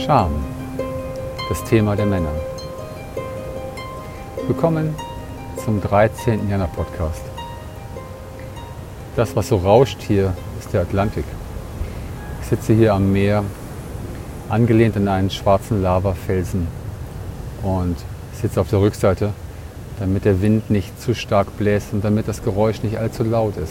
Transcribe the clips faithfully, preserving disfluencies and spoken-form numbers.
Scham, das Thema der Männer. Willkommen zum dreizehnten Jänner-Podcast. Das, was so rauscht hier, ist der Atlantik. Ich sitze hier am Meer, angelehnt an einen schwarzen Lavafelsen und sitze auf der Rückseite, damit der Wind nicht zu stark bläst und damit das Geräusch nicht allzu laut ist.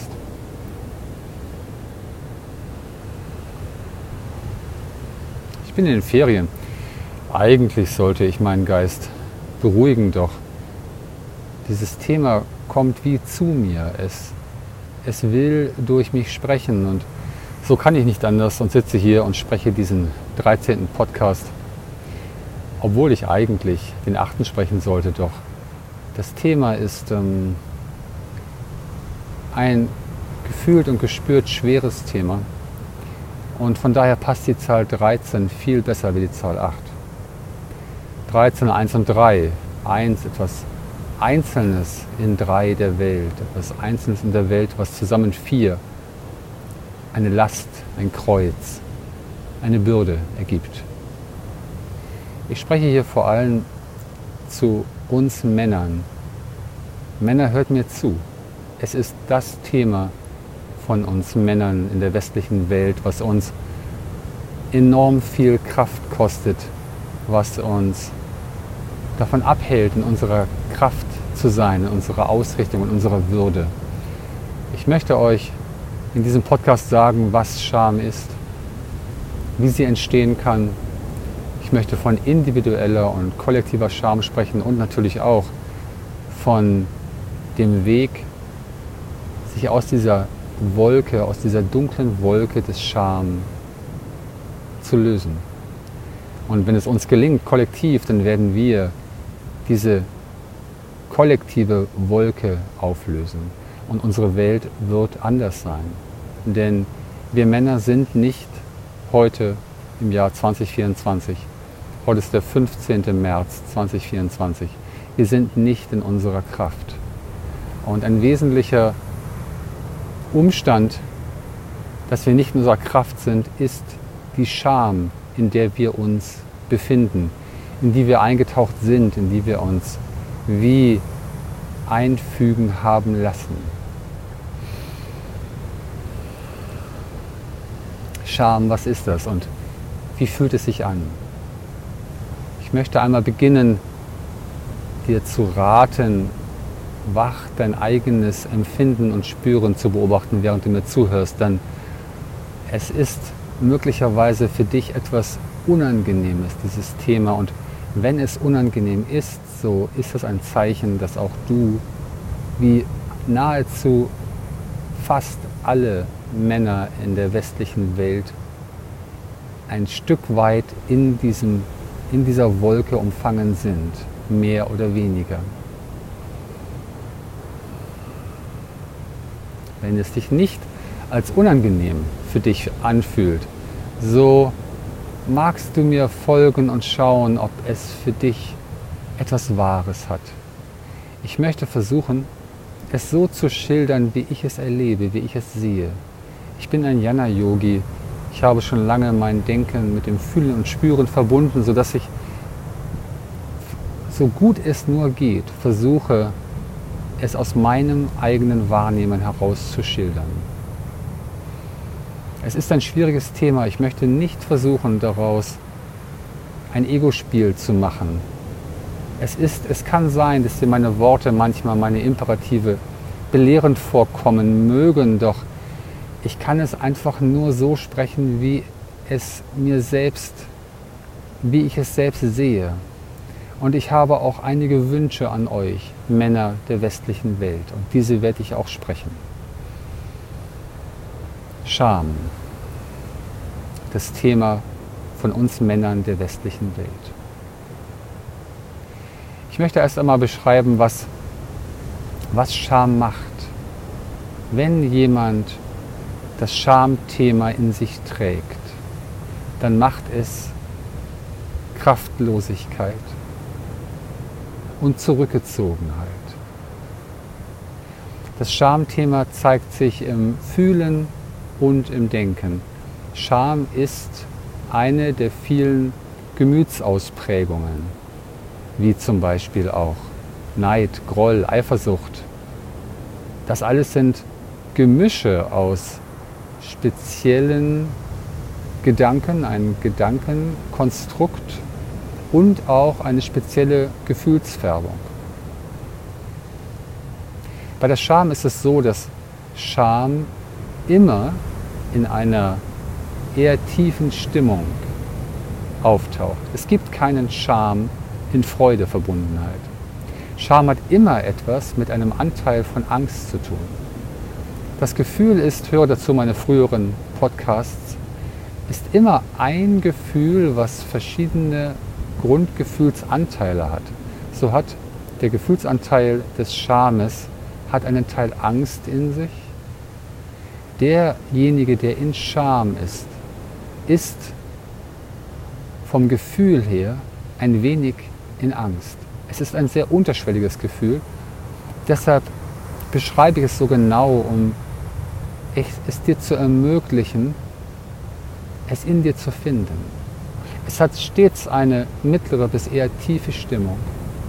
Ich bin in den Ferien. Eigentlich sollte ich meinen Geist beruhigen, doch dieses Thema kommt wie zu mir. Es, es will durch mich sprechen und so kann ich nicht anders und sitze hier und spreche diesen dreizehnten Podcast, obwohl ich eigentlich den achten sprechen sollte. Doch das Thema ist ähm, ein gefühlt und gespürt schweres Thema. Und von daher passt die Zahl dreizehn viel besser wie die Zahl acht. dreizehn, eins und drei. eins, etwas Einzelnes in drei der Welt. Etwas Einzelnes in der Welt, was zusammen vier, eine Last, ein Kreuz, eine Bürde ergibt. Ich spreche hier vor allem zu uns Männern. Männer, hört mir zu. Es ist das Thema von uns Männern in der westlichen Welt, was uns enorm viel Kraft kostet, was uns davon abhält, in unserer Kraft zu sein, in unserer Ausrichtung, in unserer Würde. Ich möchte euch in diesem Podcast sagen, was Scham ist, wie sie entstehen kann. Ich möchte von individueller und kollektiver Scham sprechen und natürlich auch von dem Weg, sich aus dieser Wolke, aus dieser dunklen Wolke des Scham zu lösen. Und wenn es uns gelingt, kollektiv, dann werden wir diese kollektive Wolke auflösen. Und unsere Welt wird anders sein. Denn wir Männer sind nicht heute im Jahr zwanzig vierundzwanzig. Heute ist der fünfzehnten März zweitausendvierundzwanzig. Wir sind nicht in unserer Kraft. Und ein wesentlicher Umstand, dass wir nicht in unserer Kraft sind, ist die Scham, in der wir uns befinden, in die wir eingetaucht sind, in die wir uns wie einfügen haben lassen. Scham, was ist das und wie fühlt es sich an? Ich möchte einmal beginnen, dir zu raten, wach dein eigenes Empfinden und Spüren zu beobachten, während du mir zuhörst, denn es ist möglicherweise für dich etwas Unangenehmes, dieses Thema. Und wenn es unangenehm ist, so ist es ein Zeichen, dass auch du, wie nahezu fast alle Männer in der westlichen Welt, ein Stück weit in, diesem, in dieser Wolke umfangen sind, mehr oder weniger. Wenn es dich nicht als unangenehm für dich anfühlt, so magst du mir folgen und schauen, ob es für dich etwas Wahres hat. Ich möchte versuchen, es so zu schildern, wie ich es erlebe, wie ich es sehe. Ich bin ein Jnana-Yogi. Ich habe schon lange mein Denken mit dem Fühlen und Spüren verbunden, sodass ich, so gut es nur geht, versuche, es aus meinem eigenen Wahrnehmen heraus zu schildern. Es ist ein schwieriges Thema. Ich möchte nicht versuchen, daraus ein Ego-Spiel zu machen. Es ist, es kann sein, dass dir meine Worte manchmal, meine Imperative, belehrend vorkommen mögen, doch ich kann es einfach nur so sprechen, wie es mir selbst, wie ich es selbst sehe. Und ich habe auch einige Wünsche an euch, Männer der westlichen Welt. Und diese werde ich auch sprechen. Scham. Das Thema von uns Männern der westlichen Welt. Ich möchte erst einmal beschreiben, was, was Scham macht. Wenn jemand das Schamthema in sich trägt, dann macht es Kraftlosigkeit und Zurückgezogenheit. Das Schamthema zeigt sich im Fühlen und im Denken. Scham ist eine der vielen Gemütsausprägungen, wie zum Beispiel auch Neid, Groll, Eifersucht. Das alles sind Gemische aus speziellen Gedanken, ein Gedankenkonstrukt und auch eine spezielle Gefühlsfärbung. Bei der Scham ist es so, dass Scham immer in einer eher tiefen Stimmung auftaucht. Es gibt keinen Scham in Freudeverbundenheit. Scham hat immer etwas mit einem Anteil von Angst zu tun. Das Gefühl ist, höre dazu meine früheren Podcasts, ist immer ein Gefühl, was verschiedene Grundgefühlsanteile hat. So hat der Gefühlsanteil des Schames hat einen Teil Angst in sich. Derjenige, der in Scham ist, ist vom Gefühl her ein wenig in Angst. Es ist ein sehr unterschwelliges Gefühl. Deshalb beschreibe ich es so genau, um es dir zu ermöglichen, es in dir zu finden. Es hat stets eine mittlere bis eher tiefe Stimmung.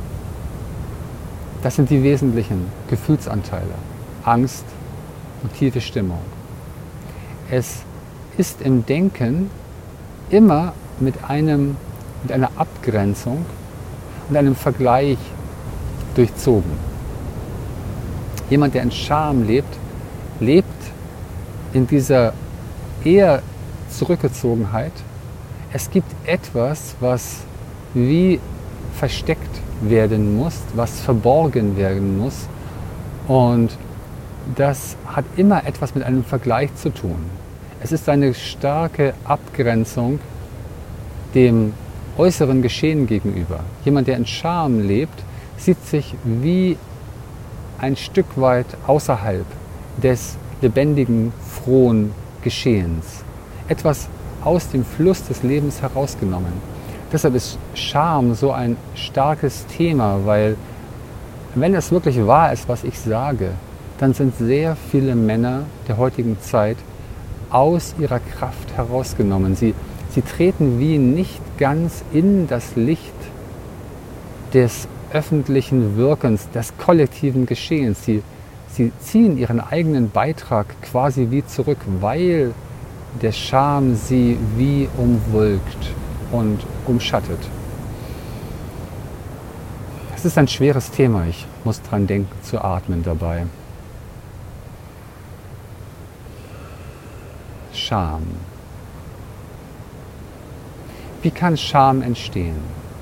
Das sind die wesentlichen Gefühlsanteile. Angst und tiefe Stimmung. Es ist im Denken immer mit, einem, mit einer Abgrenzung und einem Vergleich durchzogen. Jemand, der in Scham lebt, lebt in dieser eher Zurückgezogenheit. Es gibt etwas, was wie versteckt werden muss, was verborgen werden muss. Und das hat immer etwas mit einem Vergleich zu tun. Es ist eine starke Abgrenzung dem äußeren Geschehen gegenüber. Jemand, der in Scham lebt, sieht sich wie ein Stück weit außerhalb des lebendigen, frohen Geschehens. Etwas aus dem Fluss des Lebens herausgenommen. Deshalb ist Scham so ein starkes Thema, weil wenn es wirklich wahr ist, was ich sage, dann sind sehr viele Männer der heutigen Zeit aus ihrer Kraft herausgenommen. Sie, sie treten wie nicht ganz in das Licht des öffentlichen Wirkens, des kollektiven Geschehens. Sie, sie ziehen ihren eigenen Beitrag quasi wie zurück, weil der Scham sie wie umwölkt und umschattet. Es ist ein schweres Thema. Ich muss dran denken, zu atmen dabei. Scham. Wie kann Scham entstehen?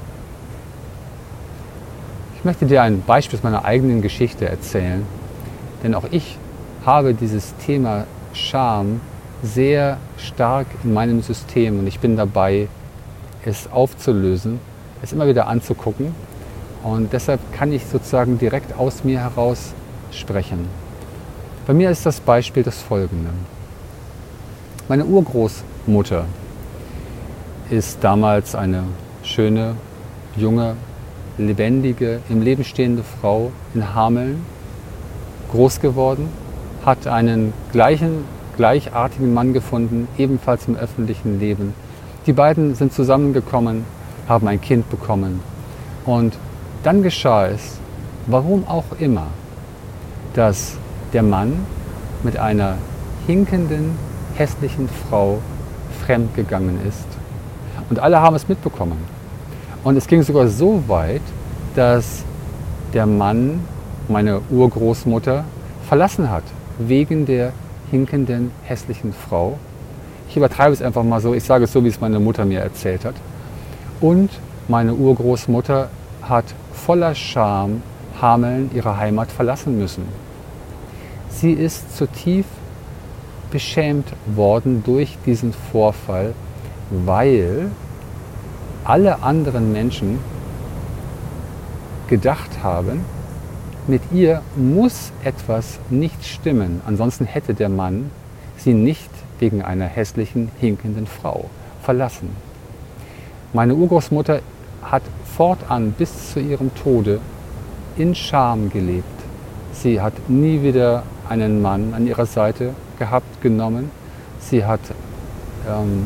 Ich möchte dir ein Beispiel aus meiner eigenen Geschichte erzählen, denn auch ich habe dieses Thema Scham sehr stark in meinem System und ich bin dabei, es aufzulösen, es immer wieder anzugucken und deshalb kann ich sozusagen direkt aus mir heraus sprechen. Bei mir ist das Beispiel das folgende. Meine Urgroßmutter ist damals eine schöne, junge, lebendige, im Leben stehende Frau in Hameln groß geworden, hat einen gleichen, gleichartigen Mann gefunden, ebenfalls im öffentlichen Leben. Die beiden sind zusammengekommen, haben ein Kind bekommen und dann geschah es, warum auch immer, dass der Mann mit einer hinkenden, hässlichen Frau fremdgegangen ist. Und alle haben es mitbekommen. Und es ging sogar so weit, dass der Mann meine Urgroßmutter verlassen hat, wegen der hinkenden, hässlichen Frau. Ich übertreibe es einfach mal so, ich sage es so, wie es meine Mutter mir erzählt hat. Und meine Urgroßmutter hat voller Scham Hameln, ihre Heimat, verlassen müssen. Sie ist zutiefst beschämt worden durch diesen Vorfall, weil alle anderen Menschen gedacht haben, mit ihr muss etwas nicht stimmen, ansonsten hätte der Mann sie nicht wegen einer hässlichen, hinkenden Frau verlassen. Meine Urgroßmutter hat fortan bis zu ihrem Tode in Scham gelebt. Sie hat nie wieder einen Mann an ihrer Seite gehabt, genommen. Sie hat ähm,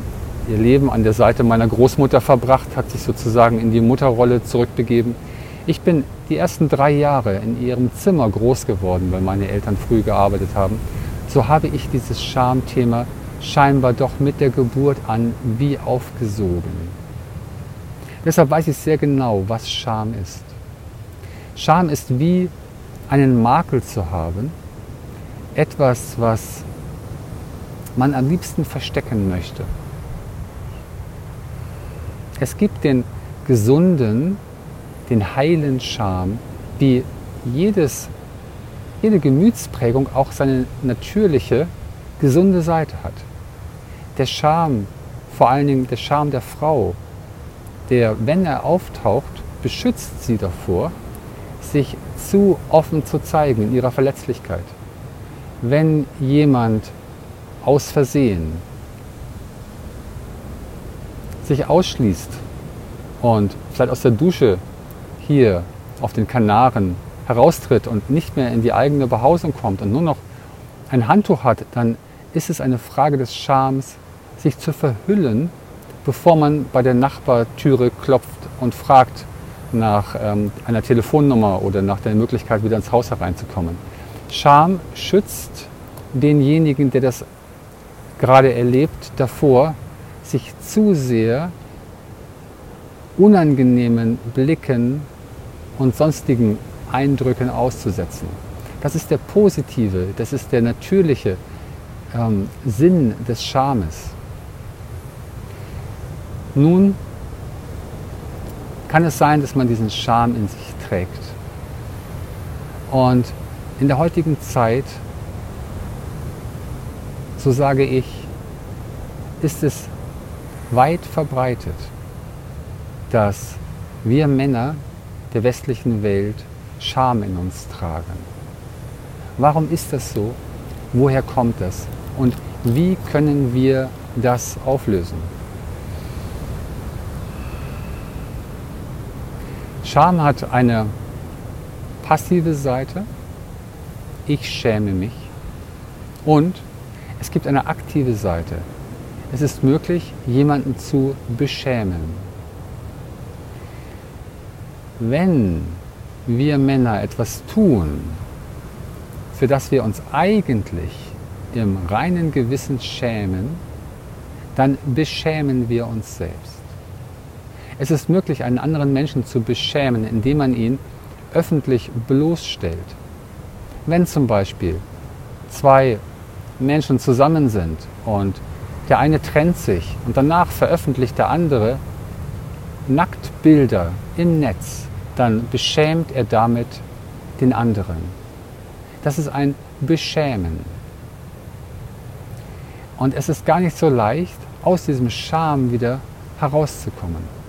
ihr Leben an der Seite meiner Großmutter verbracht, hat sich sozusagen in die Mutterrolle zurückbegeben. Ich bin die ersten drei Jahre in ihrem Zimmer groß geworden, weil meine Eltern früh gearbeitet haben. So habe ich dieses Schamthema scheinbar doch mit der Geburt an wie aufgesogen. Deshalb weiß ich sehr genau, was Scham ist. Scham ist wie einen Makel zu haben, etwas, was man am liebsten verstecken möchte. Es gibt den gesunden, den heilen Scham, wie jedes, jede Gemütsprägung auch seine natürliche, gesunde Seite hat. Der Scham, vor allen Dingen der Scham der Frau, der, wenn er auftaucht, beschützt sie davor, sich zu offen zu zeigen in ihrer Verletzlichkeit. Wenn jemand aus Versehen sich ausschließt und vielleicht aus der Dusche hier auf den Kanaren heraustritt und nicht mehr in die eigene Behausung kommt und nur noch ein Handtuch hat, dann ist es eine Frage des Schams, sich zu verhüllen, bevor man bei der Nachbartüre klopft und fragt nach ähm, einer Telefonnummer oder nach der Möglichkeit, wieder ins Haus hereinzukommen. Scham schützt denjenigen, der das gerade erlebt, davor, sich zu sehr unangenehmen Blicken und sonstigen Eindrücken auszusetzen. Das ist der positive, das ist der natürliche ähm, Sinn des Schames. Nun kann es sein, dass man diesen Scham in sich trägt. Und in der heutigen Zeit, so sage ich, ist es weit verbreitet, dass wir Männer der westlichen Welt Scham in uns tragen. Warum ist das so? Woher kommt das? Und wie können wir das auflösen? Scham hat eine passive Seite. Ich schäme mich. Und es gibt eine aktive Seite. Es ist möglich, jemanden zu beschämen. Wenn wir Männer etwas tun, für das wir uns eigentlich im reinen Gewissen schämen, dann beschämen wir uns selbst. Es ist möglich, einen anderen Menschen zu beschämen, indem man ihn öffentlich bloßstellt. Wenn zum Beispiel zwei Menschen zusammen sind und der eine trennt sich und danach veröffentlicht der andere Nacktbilder im Netz, dann beschämt er damit den anderen. Das ist ein Beschämen. Und es ist gar nicht so leicht, aus diesem Scham wieder herauszukommen.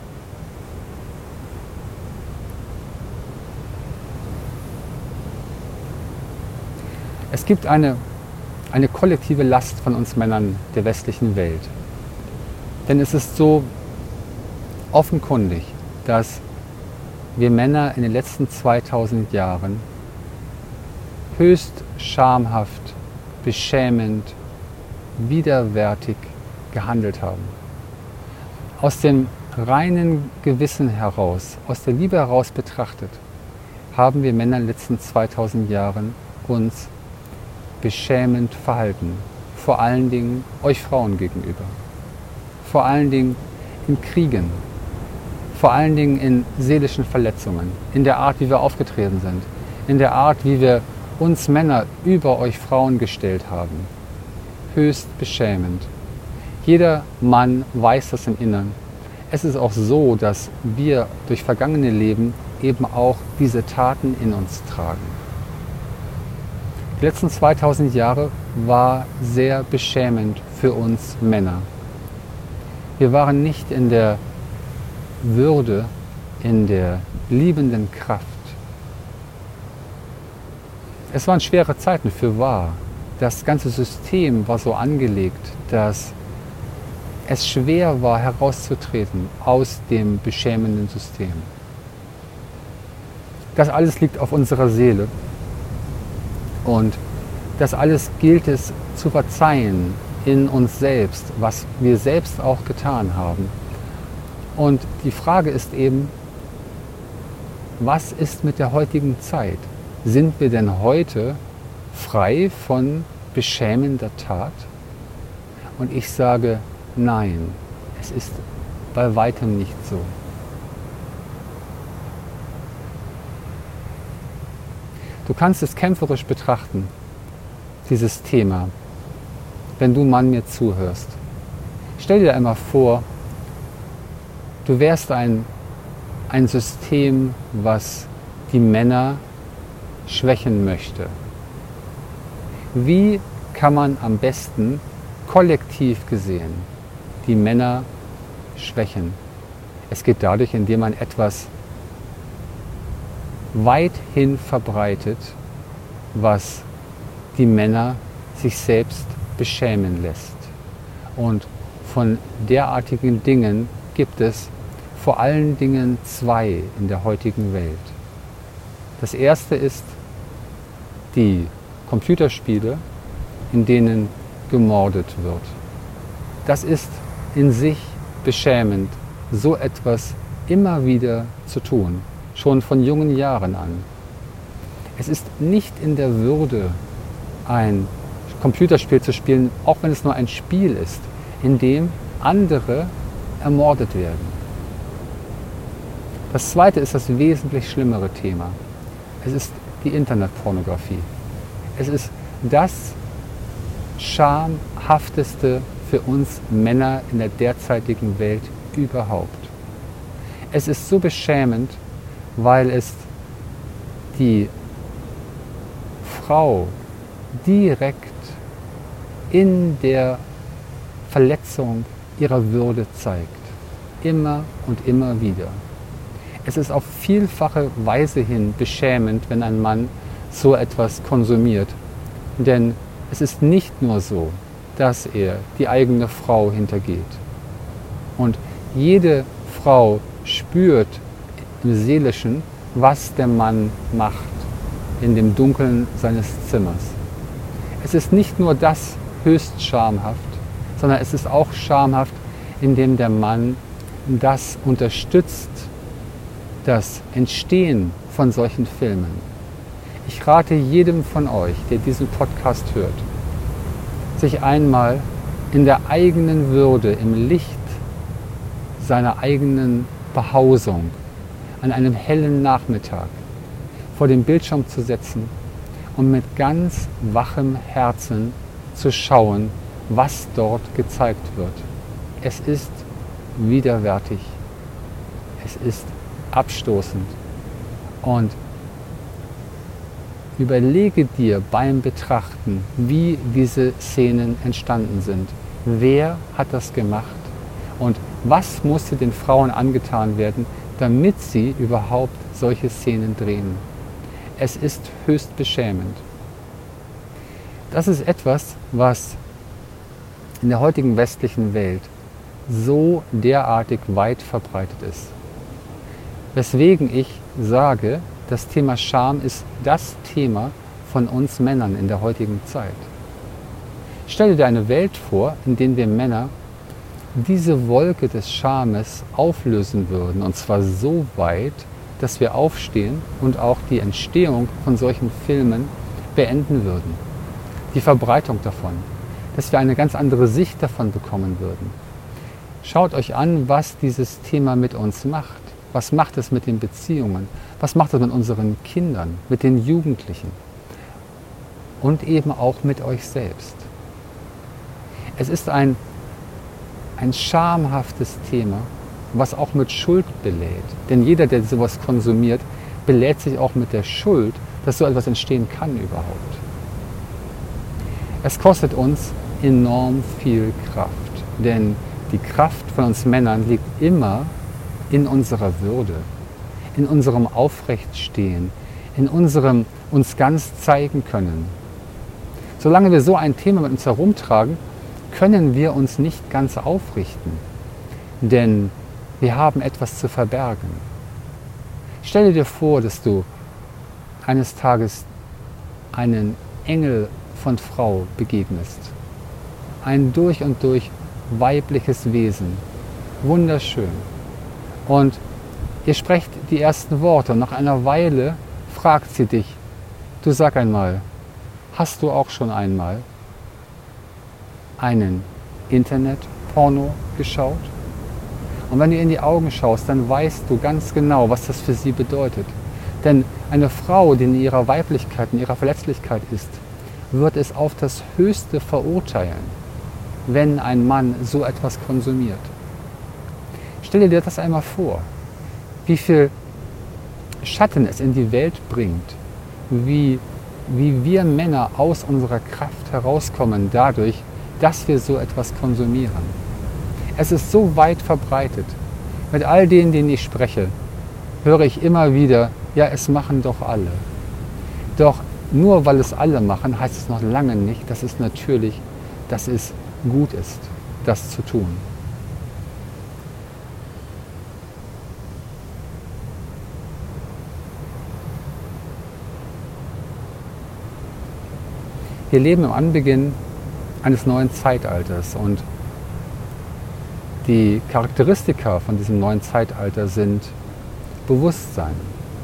Es gibt eine, eine kollektive Last von uns Männern der westlichen Welt. Denn es ist so offenkundig, dass wir Männer in den letzten zweitausend Jahren höchst schamhaft, beschämend, widerwärtig gehandelt haben. Aus dem reinen Gewissen heraus, aus der Liebe heraus betrachtet, haben wir Männer in den letzten zweitausend Jahren uns beschämend verhalten. Vor allen Dingen euch Frauen gegenüber. Vor allen Dingen in Kriegen. Vor allen Dingen in seelischen Verletzungen. In der Art, wie wir aufgetreten sind. In der Art, wie wir uns Männer über euch Frauen gestellt haben. Höchst beschämend. Jeder Mann weiß das im Innern. Es ist auch so, dass wir durch vergangene Leben eben auch diese Taten in uns tragen. Die letzten zweitausend Jahre war sehr beschämend für uns Männer. Wir waren nicht in der Würde, in der liebenden Kraft. Es waren schwere Zeiten, für wahr. Das ganze System war so angelegt, dass es schwer war, herauszutreten aus dem beschämenden System. Das alles liegt auf unserer Seele. Und das alles gilt es zu verzeihen, in uns selbst, was wir selbst auch getan haben. Und die Frage ist eben, was ist mit der heutigen Zeit? Sind wir denn heute frei von beschämender Tat? Und ich sage, nein, es ist bei weitem nicht so. Du kannst es kämpferisch betrachten, dieses Thema, wenn du Mann mir zuhörst. Stell dir einmal vor, du wärst ein, ein System, was die Männer schwächen möchte. Wie kann man am besten kollektiv gesehen die Männer schwächen? Es geht dadurch, indem man etwas weithin verbreitet, was die Männer sich selbst beschämen lässt. Und von derartigen Dingen gibt es vor allen Dingen zwei in der heutigen Welt. Das erste ist die Computerspiele, in denen gemordet wird. Das ist in sich beschämend, so etwas immer wieder zu tun, schon von jungen Jahren an. Es ist nicht in der Würde, ein Computerspiel zu spielen, auch wenn es nur ein Spiel ist, in dem andere ermordet werden. Das zweite ist das wesentlich schlimmere Thema. Es ist die Internetpornografie. Es ist das Schamhafteste für uns Männer in der derzeitigen Welt überhaupt. Es ist so beschämend, weil es die Frau direkt in der Verletzung ihrer Würde zeigt. Immer und immer wieder. Es ist auf vielfache Weise hin beschämend, wenn ein Mann so etwas konsumiert. Denn es ist nicht nur so, dass er die eigene Frau hintergeht. Und jede Frau spürt im Seelischen, was der Mann macht in dem Dunkeln seines Zimmers. Es ist nicht nur das höchst schamhaft, sondern es ist auch schamhaft, indem der Mann das unterstützt, das Entstehen von solchen Filmen. Ich rate jedem von euch, der diesen Podcast hört, sich einmal in der eigenen Würde, im Licht seiner eigenen Behausung, an einem hellen Nachmittag vor dem Bildschirm zu setzen und mit ganz wachem Herzen zu schauen, was dort gezeigt wird. Es ist widerwärtig. Es ist abstoßend. Und überlege dir beim Betrachten, wie diese Szenen entstanden sind. Wer hat das gemacht? Und was musste den Frauen angetan werden, damit sie überhaupt solche Szenen drehen? Es ist höchst beschämend. Das ist etwas, was in der heutigen westlichen Welt so derartig weit verbreitet ist. Weswegen ich sage, das Thema Scham ist das Thema von uns Männern in der heutigen Zeit. Stell dir eine Welt vor, in der wir Männer diese Wolke des Schames auflösen würden, und zwar so weit, dass wir aufstehen und auch die Entstehung von solchen Filmen beenden würden. Die Verbreitung davon, dass wir eine ganz andere Sicht davon bekommen würden. Schaut euch an, was dieses Thema mit uns macht. Was macht es mit den Beziehungen? Was macht es mit unseren Kindern, mit den Jugendlichen? Und eben auch mit euch selbst. Es ist ein, ein schamhaftes Thema, was auch mit Schuld belädt. Denn jeder, der sowas konsumiert, belädt sich auch mit der Schuld, dass so etwas entstehen kann überhaupt. Es kostet uns enorm viel Kraft, denn die Kraft von uns Männern liegt immer in unserer Würde, in unserem Aufrechtstehen, in unserem uns ganz zeigen können. Solange wir so ein Thema mit uns herumtragen, können wir uns nicht ganz aufrichten, denn wir haben etwas zu verbergen. Stelle dir vor, dass du eines Tages einen Engel von Frau begegnest ein durch und durch weibliches Wesen. Wunderschön. Und ihr sprecht die ersten Worte und nach einer Weile fragt sie dich, du sag einmal, hast du auch schon einmal einen Internet-Porno geschaut? Und wenn du in die Augen schaust, dann weißt du ganz genau, was das für sie bedeutet. Denn eine Frau, die in ihrer Weiblichkeit, in ihrer Verletzlichkeit ist, wird es auf das Höchste verurteilen, wenn ein Mann so etwas konsumiert. Stell dir das einmal vor, wie viel Schatten es in die Welt bringt, wie, wie wir Männer aus unserer Kraft herauskommen dadurch, dass wir so etwas konsumieren. Es ist so weit verbreitet. Mit all denen, denen ich spreche, höre ich immer wieder, ja, es machen doch alle. Doch nur weil es alle machen, heißt es noch lange nicht, dass es natürlich, dass es gut ist, das zu tun. Wir leben im Anbeginn eines neuen Zeitalters und die Charakteristika von diesem neuen Zeitalter sind Bewusstsein.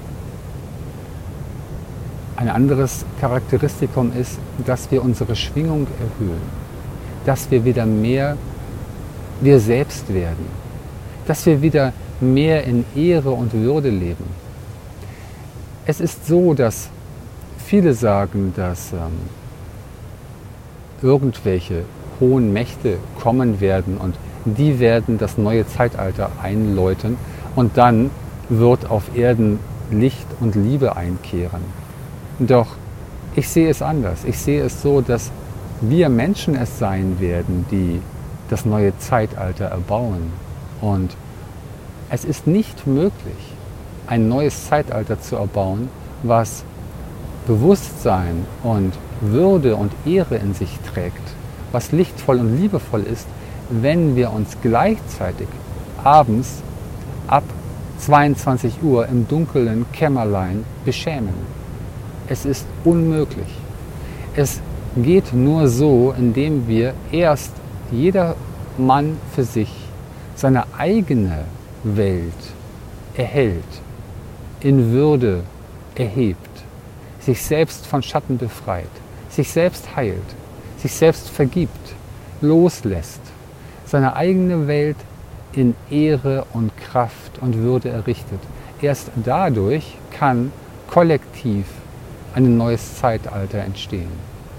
Ein anderes Charakteristikum ist, dass wir unsere Schwingung erhöhen, dass wir wieder mehr wir selbst werden, dass wir wieder mehr in Ehre und Würde leben. Es ist so, dass viele sagen, dass ähm, irgendwelche hohen Mächte kommen werden und die werden das neue Zeitalter einläuten und dann wird auf Erden Licht und Liebe einkehren. Doch ich sehe es anders. Ich sehe es so, dass wir Menschen es sein werden, die das neue Zeitalter erbauen. Und es ist nicht möglich, ein neues Zeitalter zu erbauen, was Bewusstsein und Würde und Ehre in sich trägt, was lichtvoll und liebevoll ist, wenn wir uns gleichzeitig abends ab zweiundzwanzig Uhr im dunklen Kämmerlein beschämen. Es ist unmöglich. Es geht nur so, indem wir erst jeder Mann für sich seine eigene Welt erhält, in Würde erhebt, sich selbst von Schatten befreit, sich selbst heilt, sich selbst vergibt, loslässt, seine eigene Welt in Ehre und Kraft und Würde errichtet. Erst dadurch kann kollektiv ein neues Zeitalter entstehen.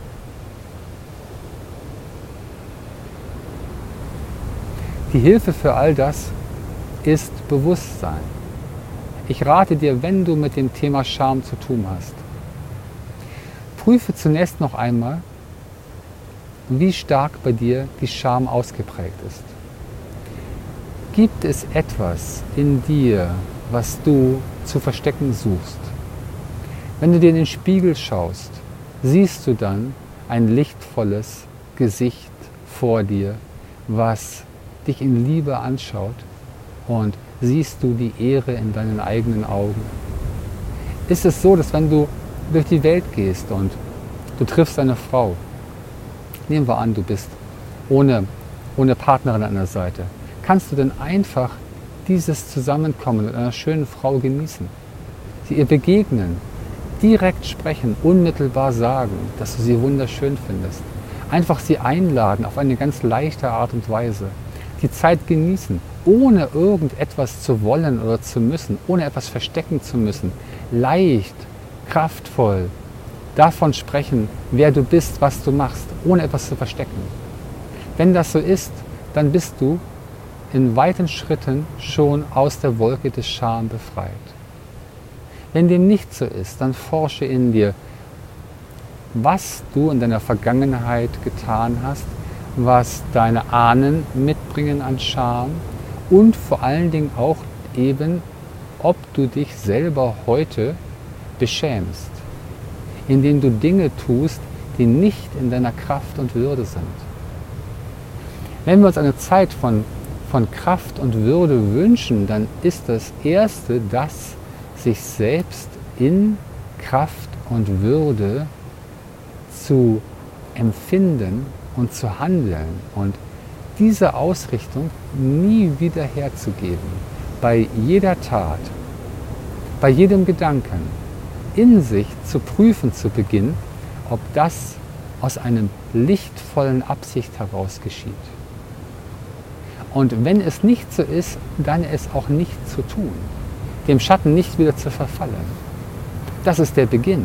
Die Hilfe für all das ist Bewusstsein. Ich rate dir, wenn du mit dem Thema Scham zu tun hast, prüfe zunächst noch einmal, wie stark bei dir die Scham ausgeprägt ist. Gibt es etwas in dir, was du zu verstecken suchst? Wenn du dir in den Spiegel schaust, siehst du dann ein lichtvolles Gesicht vor dir, was dich in Liebe anschaut, und siehst du die Ehre in deinen eigenen Augen? Ist es so, dass wenn du durch die Welt gehst und du triffst eine Frau, nehmen wir an, du bist ohne, ohne Partnerin an der Seite, kannst du denn einfach dieses Zusammenkommen mit einer schönen Frau genießen, sie ihr begegnen, direkt sprechen, unmittelbar sagen, dass du sie wunderschön findest, einfach sie einladen auf eine ganz leichte Art und Weise, die Zeit genießen, ohne irgendetwas zu wollen oder zu müssen, ohne etwas verstecken zu müssen, leicht, kraftvoll davon sprechen, wer du bist, was du machst, ohne etwas zu verstecken. Wenn das so ist, dann bist du in weiten Schritten schon aus der Wolke des Scham befreit. Wenn dem nicht so ist, dann forsche in dir, was du in deiner Vergangenheit getan hast, was deine Ahnen mitbringen an Scham und vor allen Dingen auch eben, ob du dich selber heute beschämst, indem du Dinge tust, die nicht in deiner Kraft und Würde sind. Wenn wir uns eine Zeit von, von Kraft und Würde wünschen, dann ist das Erste, das sich selbst in Kraft und Würde zu empfinden und zu handeln und diese Ausrichtung nie wieder herzugeben. Bei jeder Tat, bei jedem Gedanken, in sich zu prüfen zu beginnen, ob das aus einem lichtvollen Absicht heraus geschieht. Und wenn es nicht so ist, dann es auch nicht zu tun. Dem Schatten nicht wieder zu verfallen. Das ist der Beginn.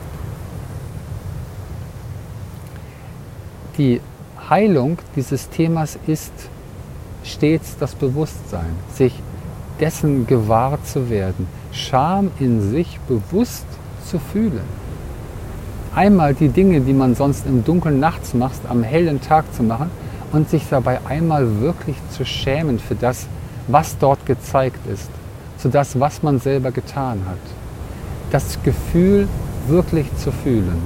Die Heilung dieses Themas ist stets das Bewusstsein, sich dessen gewahr zu werden, Scham in sich bewusst zu fühlen. Einmal die Dinge, die man sonst im Dunkeln nachts macht, am hellen Tag zu machen und sich dabei einmal wirklich zu schämen für das, was dort gezeigt ist, für das, was man selber getan hat. Das Gefühl wirklich zu fühlen.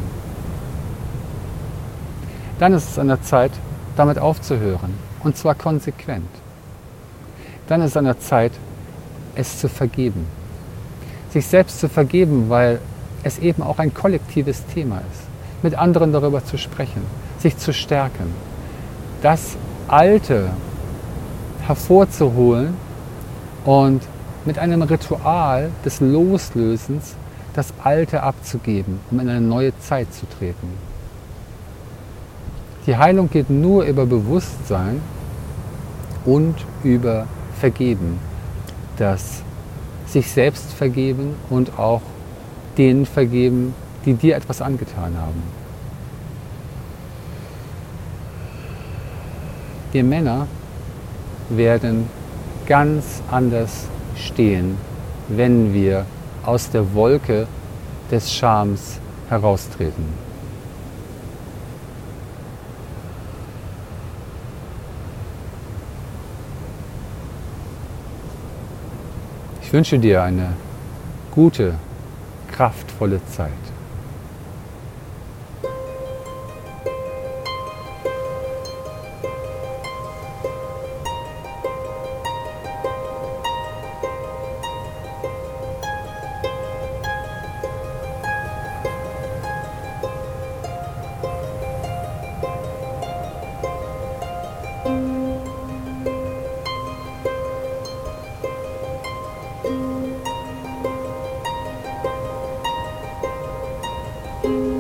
Dann ist es an der Zeit, damit aufzuhören, und zwar konsequent. Dann ist es an der Zeit, es zu vergeben. Sich selbst zu vergeben, weil es eben auch ein kollektives Thema ist. Mit anderen darüber zu sprechen, sich zu stärken. Das Alte hervorzuholen und mit einem Ritual des Loslösens das Alte abzugeben, um in eine neue Zeit zu treten. Die Heilung geht nur über Bewusstsein und über Vergeben. Das sich selbst vergeben und auch denen vergeben, die dir etwas angetan haben. Wir Männer werden ganz anders stehen, wenn wir aus der Wolke des Schams heraustreten. Ich wünsche dir eine gute, kraftvolle Zeit. Thank you.